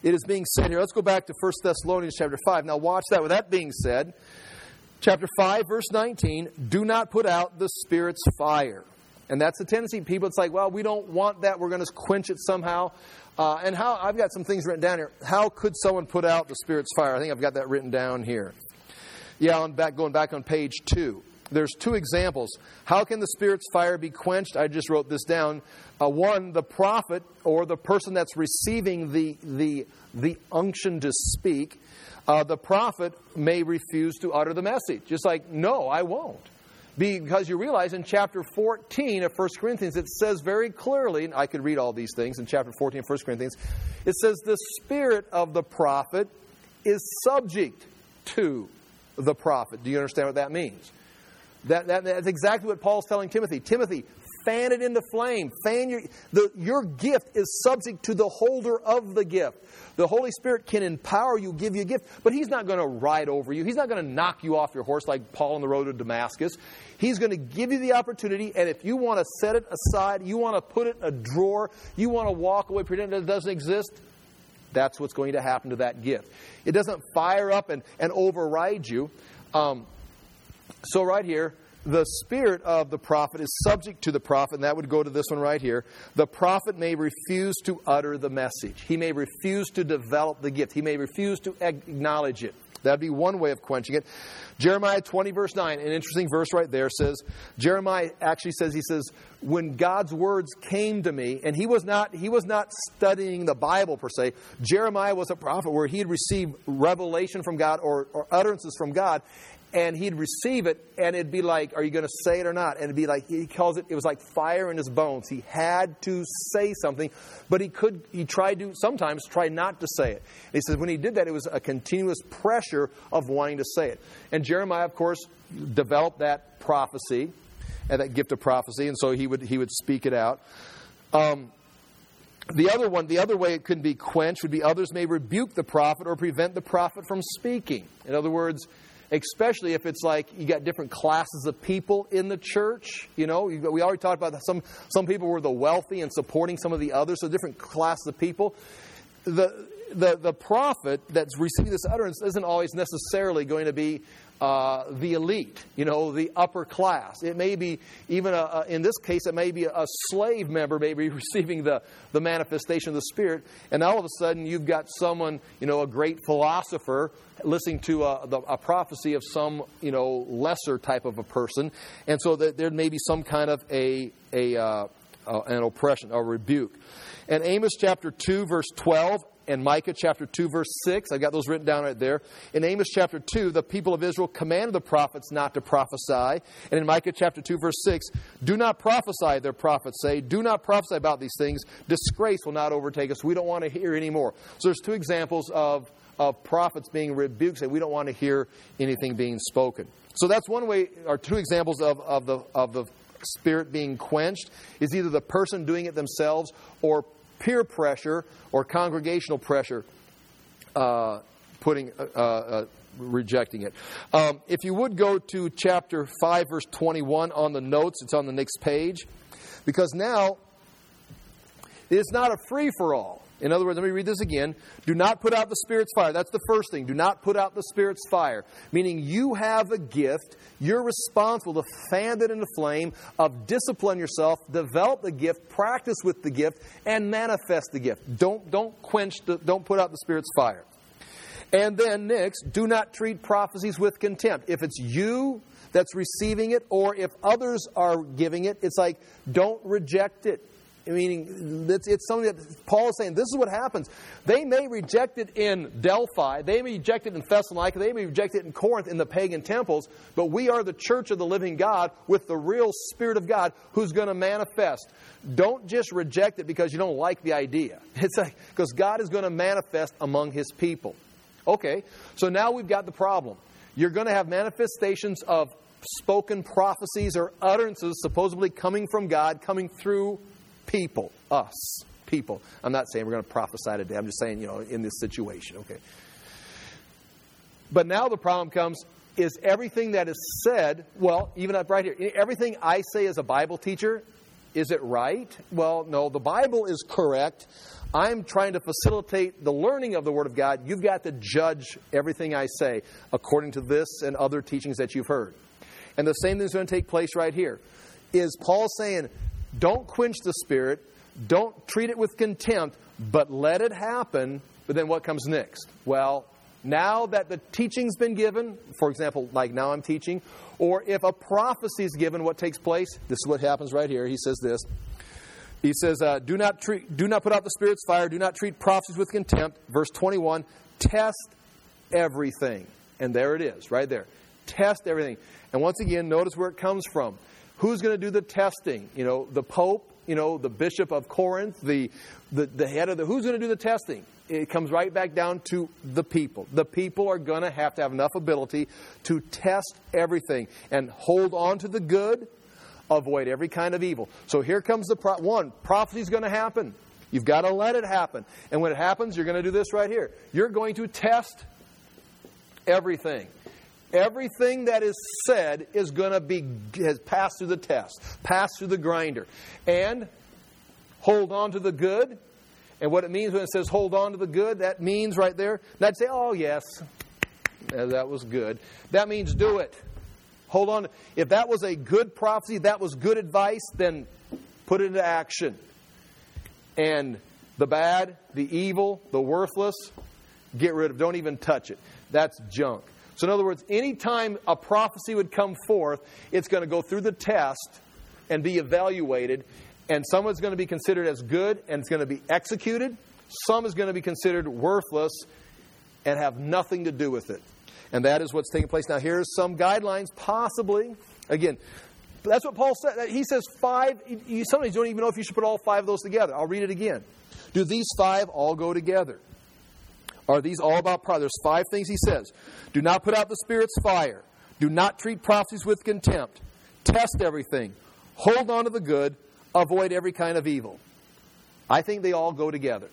it is being said here. Let's go back to 1 Thessalonians chapter 5. Now watch that. With that being said, chapter 5, verse 19, do not put out the Spirit's fire. And that's the tendency. People, it's like, well, we don't want that. We're going to quench it somehow. And how I've got some things written down here. How could someone put out the Spirit's fire? I think I've got that written down here. Yeah, going back on page 2. There's 2 examples. How can the Spirit's fire be quenched? I just wrote this down. One, the prophet or the person that's receiving the unction to speak, the prophet may refuse to utter the message. Just like, no, I won't. Because you realize in chapter 14 of 1 Corinthians, it says very clearly, and I could read all these things in chapter 14 of 1 Corinthians, it says the spirit of the prophet is subject to the prophet. Do you understand what that means? That's exactly what Paul's telling Timothy. Timothy, fan it into flame. Your gift is subject to the holder of the gift. The Holy Spirit can empower you, give you a gift, but He's not going to ride over you. He's not going to knock you off your horse like Paul on the road to Damascus. He's going to give you the opportunity, and if you want to set it aside, you want to put it in a drawer, you want to walk away, pretend that it doesn't exist, that's what's going to happen to that gift. It doesn't fire up and override you. So right here, the spirit of the prophet is subject to the prophet, and that would go to this one right here. The prophet may refuse to utter the message. He may refuse to develop the gift. He may refuse to acknowledge it. That would be one way of quenching it. Jeremiah 20, verse 9, an interesting verse right there, says, Jeremiah actually says, he says, when God's words came to me, and he was not studying the Bible per se. Jeremiah was a prophet where he had received revelation from God or utterances from God, and he'd receive it, and it'd be like, are you going to say it or not? And it'd be like, he calls it was like fire in his bones. He had to say something, but he tried to sometimes try not to say it. And he says when he did that, it was a continuous pressure of wanting to say it. And Jeremiah, of course, developed that prophecy, and that gift of prophecy, and so he would speak it out. The other way it could be quenched would be others may rebuke the prophet or prevent the prophet from speaking. In other words, especially if it's like you got different classes of people in the church. You know, we already talked about that. Some people were the wealthy and supporting some of the others, so different classes of people. The prophet that's receiving this utterance isn't always necessarily going to be the elite, the upper class. It may be even in this case, it may be a slave member maybe receiving the manifestation of the Spirit, and all of a sudden you've got someone, a great philosopher listening to a prophecy of some, lesser type of a person, and so there may be some kind of an oppression, a rebuke. And Amos chapter 2, verse 12, and Micah chapter 2, verse 6. I've got those written down right there. In Amos chapter 2, the people of Israel commanded the prophets not to prophesy. And in Micah chapter 2, verse 6, do not prophesy, their prophets say. Do not prophesy about these things. Disgrace will not overtake us. We don't want to hear anymore. So there's 2 examples of prophets being rebuked, saying we don't want to hear anything being spoken. So that's one way, or 2 examples of the Spirit being quenched, is either the person doing it themselves or peer pressure or congregational pressure rejecting it. If you would go to chapter 5, verse 21 on the notes, it's on the next page, because now it's not a free-for-all. In other words, let me read this again. Do not put out the Spirit's fire. That's the first thing. Do not put out the Spirit's fire. Meaning you have a gift. You're responsible to fan it into flame, of discipline yourself, develop the gift, practice with the gift, and manifest the gift. Don't put out the Spirit's fire. And then next, do not treat prophecies with contempt. If it's you that's receiving it, or if others are giving it, it's like, don't reject it. Meaning, it's something that Paul is saying, this is what happens. They may reject it in Delphi, they may reject it in Thessalonica, they may reject it in Corinth, in the pagan temples, but we are the church of the living God with the real Spirit of God who's going to manifest. Don't just reject it because you don't like the idea. It's like, because God is going to manifest among His people. Okay, so now we've got the problem. You're going to have manifestations of spoken prophecies or utterances supposedly coming from God, coming through people, us, people. I'm not saying we're going to prophesy today. I'm just saying, in this situation, okay. But now the problem comes, is everything that is said, well, even up right here, everything I say as a Bible teacher, Is it right? Well, no, the Bible is correct. I'm trying to facilitate the learning of the Word of God. You've got to judge everything I say according to this and other teachings that you've heard. And the same thing is going to take place right here. Is Paul saying, don't quench the Spirit, don't treat it with contempt, but let it happen. But then what comes next? Well, now that the teaching's been given, for example, like now I'm teaching, or if a prophecy is given, what takes place? This is what happens right here. He says this. He says, do not put out the Spirit's fire. Do not treat prophecies with contempt. Verse 21, test everything. And there it is, right there. Test everything. And once again, notice where it comes from. Who's going to do the testing? The Pope, the Bishop of Corinth, the head of who's going to do the testing? It comes right back down to the people. The people are going to have enough ability to test everything and hold on to the good, avoid every kind of evil. So here comes the one. Prophecy is going to happen. You've got to let it happen. And when it happens, you're going to do this right here. You're going to test everything. Everything that is said is going to has passed through the test, passed through the grinder. And hold on to the good. And what it means when it says hold on to the good, that means right there, not say, oh yes, that was good. That means do it. Hold on. If that was a good prophecy, that was good advice, then put it into action. And the bad, the evil, the worthless, get rid of. Don't even touch it. That's junk. So in other words, anytime a prophecy would come forth, it's going to go through the test and be evaluated. And some is going to be considered as good and it's going to be executed. Some is going to be considered worthless and have nothing to do with it. And that is what's taking place. Now here's some guidelines, possibly. Again, that's what Paul said. He says 5. Sometimes you don't even know if you should put all 5 of those together. I'll read it again. Do these 5 all go together? Are these all about prophecy? There's 5 things he says. Do not put out the Spirit's fire. Do not treat prophecies with contempt. Test everything. Hold on to the good. Avoid every kind of evil. I think they all go together.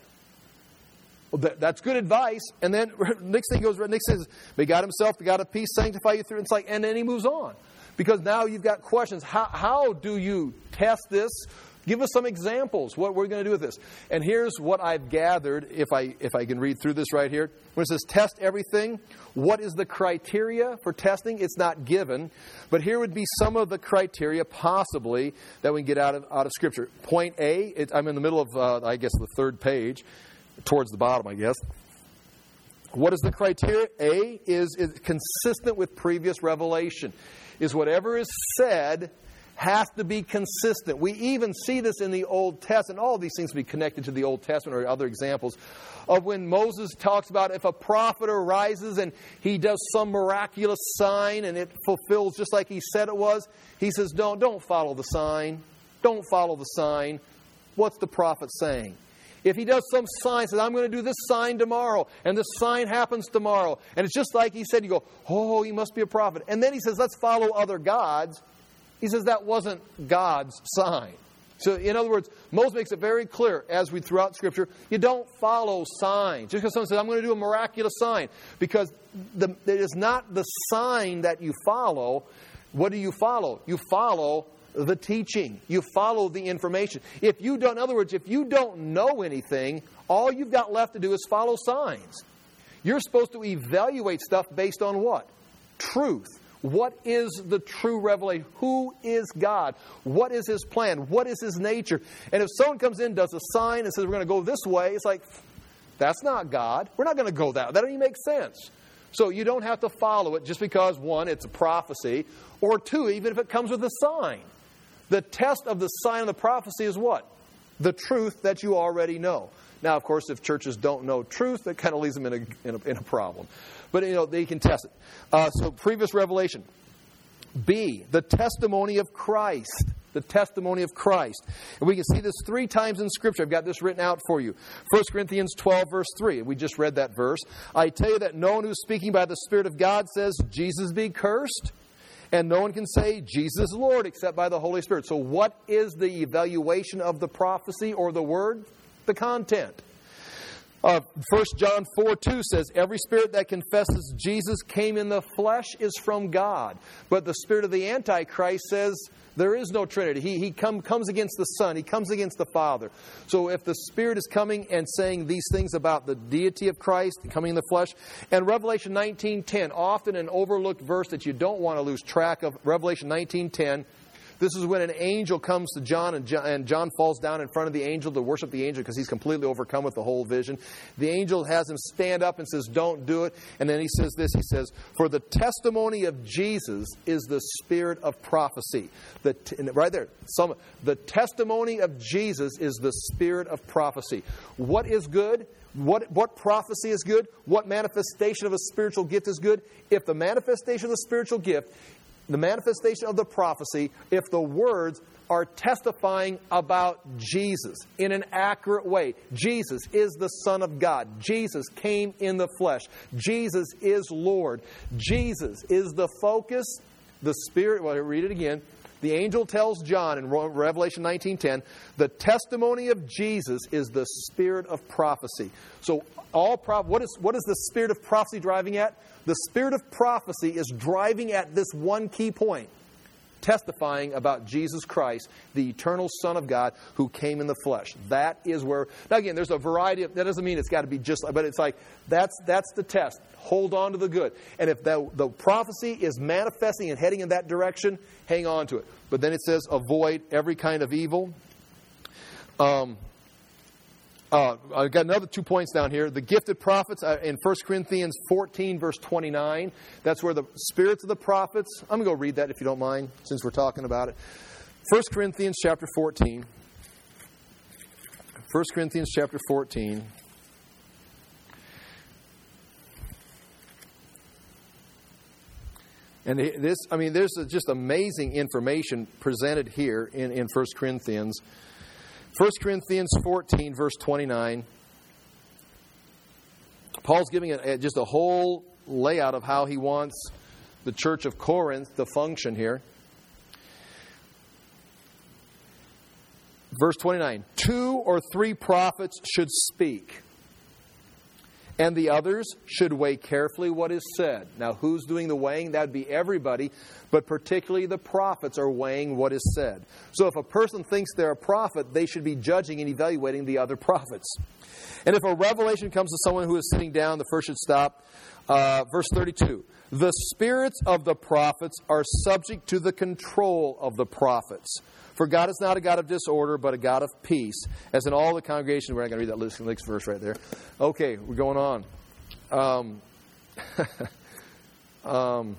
That's good advice. And then next thing goes. Next says, "May God Himself, the God of peace, sanctify you through." It's like, and then he moves on, because now you've got questions. How do you test this? Give us some examples. What we're going to do with this. And here's what I've gathered. If I can read through this right here, when it says test everything, what is the criteria for testing? It's not given, but here would be some of the criteria possibly that we can get out of Scripture. Point A. I'm in the middle of I guess the 3rd page, towards the bottom, I guess. What is the criteria? A is consistent with previous revelation. Is whatever is said has to be consistent. We even see this in the Old Testament. All of these things be connected to the Old Testament or other examples of when Moses talks about if a prophet arises and he does some miraculous sign and it fulfills just like he said it was. He says, don't follow the sign. Don't follow the sign. What's the prophet saying? If he does some sign, says, I'm going to do this sign tomorrow, and this sign happens tomorrow, and it's just like he said, you go, oh, he must be a prophet. And then he says, let's follow other gods. He says that wasn't God's sign. So in other words, Moses makes it very clear, as we throughout Scripture, you don't follow signs. Just because someone says, I'm going to do a miraculous sign. Because it is not the sign that you follow. What do you follow? You follow the teaching. You follow the information. In other words, if you don't know anything, all you've got left to do is follow signs. You're supposed to evaluate stuff based on what? Truth. What is the true revelation? Who is God? What is His plan? What is His nature? And if someone comes in, does a sign, and says we're going to go this way, it's like, that's not God. We're not going to go that way. That doesn't even make sense. So you don't have to follow it just because, 1, it's a prophecy, or 2, even if it comes with a sign. The test of the sign of the prophecy is what? The truth that you already know. Now, of course, if churches don't know truth, that kind of leaves them in a problem. But, they can test it. So, previous revelation. B, the testimony of Christ. The testimony of Christ. And we can see this 3 times in Scripture. I've got this written out for you. 1 Corinthians 12, verse 3. We just read that verse. I tell you that no one who's speaking by the Spirit of God says, Jesus be cursed. And no one can say, Jesus is Lord, except by the Holy Spirit. So what is the evaluation of the prophecy or the word? The content. 1 John 4:2 says, every spirit that confesses Jesus came in the flesh is from God. But the spirit of the Antichrist says There is no Trinity. He comes against the Son. He comes against the Father. So if the Spirit is coming and saying these things about the deity of Christ, coming in the flesh, and Revelation 19:10, often an overlooked verse that you don't want to lose track of, Revelation 19:10, this is when an angel comes to John, and John falls down in front of the angel to worship the angel because he's completely overcome with the whole vision. The angel has him stand up and says, don't do it. And then he says this, he says, for the testimony of Jesus is the spirit of prophecy. Right there, the testimony of Jesus is the spirit of prophecy. What is good? What prophecy is good? What manifestation of a spiritual gift is good? If the manifestation of the spiritual gift, the manifestation of the prophecy, if the words are testifying about Jesus in an accurate way. Jesus is the Son of God. Jesus came in the flesh. Jesus is Lord. Jesus is the focus. The Spirit, well, I'll read it again. The angel tells John in Revelation 19:10, the testimony of Jesus is the spirit of prophecy. So what is the spirit of prophecy driving at? The spirit of prophecy is driving at this one key point, testifying about Jesus Christ, the eternal Son of God who came in the flesh. That is where, now again, there's a variety of, that doesn't mean it's got to be just, but it's like, that's the test. Hold on to the good. And if the prophecy is manifesting and heading in that direction, hang on to it. But then it says, avoid every kind of evil. I've got another 2 points down here. The gifted prophets in 1 Corinthians 14, verse 29. That's where the spirits of the prophets. I'm going to go read that if you don't mind, since we're talking about it. 1 Corinthians chapter 14. 1 Corinthians chapter 14. And this, I mean, there's just amazing information presented here in 1 Corinthians. 1 Corinthians 14, verse 29. Paul's giving just a whole layout of how he wants the church of Corinth to function here. Verse 29. 2 or 3 prophets should speak, and the others should weigh carefully what is said. Now, who's doing the weighing? That would be everybody, but particularly the prophets are weighing what is said. So if a person thinks they're a prophet, they should be judging and evaluating the other prophets. And if a revelation comes to someone who is sitting down, the first should stop. Verse 32. The spirits of the prophets are subject to the control of the prophets. For God is not a God of disorder, but a God of peace. As in all the congregation, we're not going to read that next verse right there. Okay, we're going on.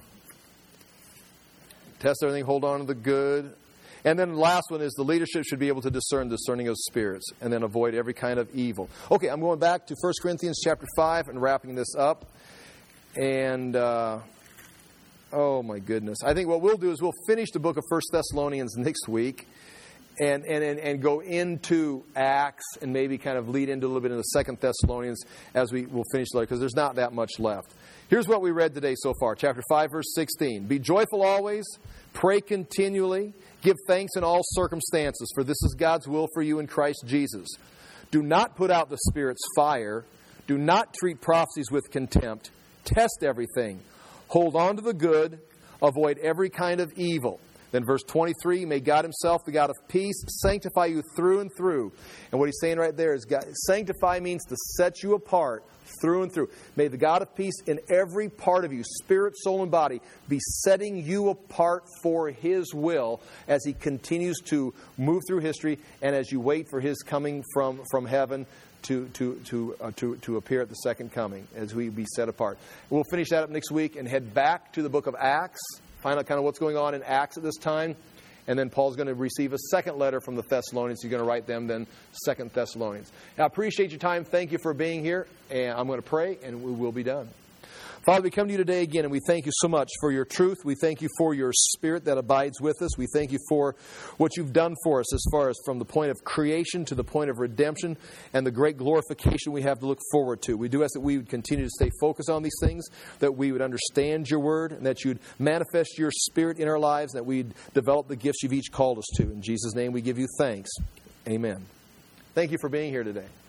Test everything, hold on to the good. And then the last one is the leadership should be able to discern discerning of spirits, and then avoid every kind of evil. Okay, I'm going back to 1 Corinthians chapter 5 and wrapping this up. And oh my goodness. I think what we'll do is we'll finish the book of 1 Thessalonians next week and go into Acts and maybe kind of lead into a little bit into 2 Thessalonians as we will finish later, because there's not that much left. Here's what we read today so far. Chapter 5, verse 16. Be joyful always, pray continually, give thanks in all circumstances, for this is God's will for you in Christ Jesus. Do not put out the Spirit's fire. Do not treat prophecies with contempt. Test everything. Hold on to the good. Avoid every kind of evil. Then verse 23, may God himself, the God of peace, sanctify you through and through. And what he's saying right there is sanctify means to set you apart through and through. May the God of peace in every part of you, spirit, soul, and body, be setting you apart for his will as he continues to move through history and as you wait for his coming from heaven to appear at the second coming, as we be set apart. We'll finish that up next week and head back to the book of Acts, find out kind of what's going on in Acts at this time, and then Paul's going to receive a second letter from the Thessalonians. He's going to write them then 2 Thessalonians. Now, I appreciate your time. Thank you for being here, and I'm going to pray, and we will be done. Father, we come to you today again, and we thank you so much for your truth. We thank you for your Spirit that abides with us. We thank you for what you've done for us as far as from the point of creation to the point of redemption and the great glorification we have to look forward to. We do ask that we would continue to stay focused on these things, that we would understand your word, and that you'd manifest your Spirit in our lives, and that we'd develop the gifts you've each called us to. In Jesus' name we give you thanks. Amen. Thank you for being here today.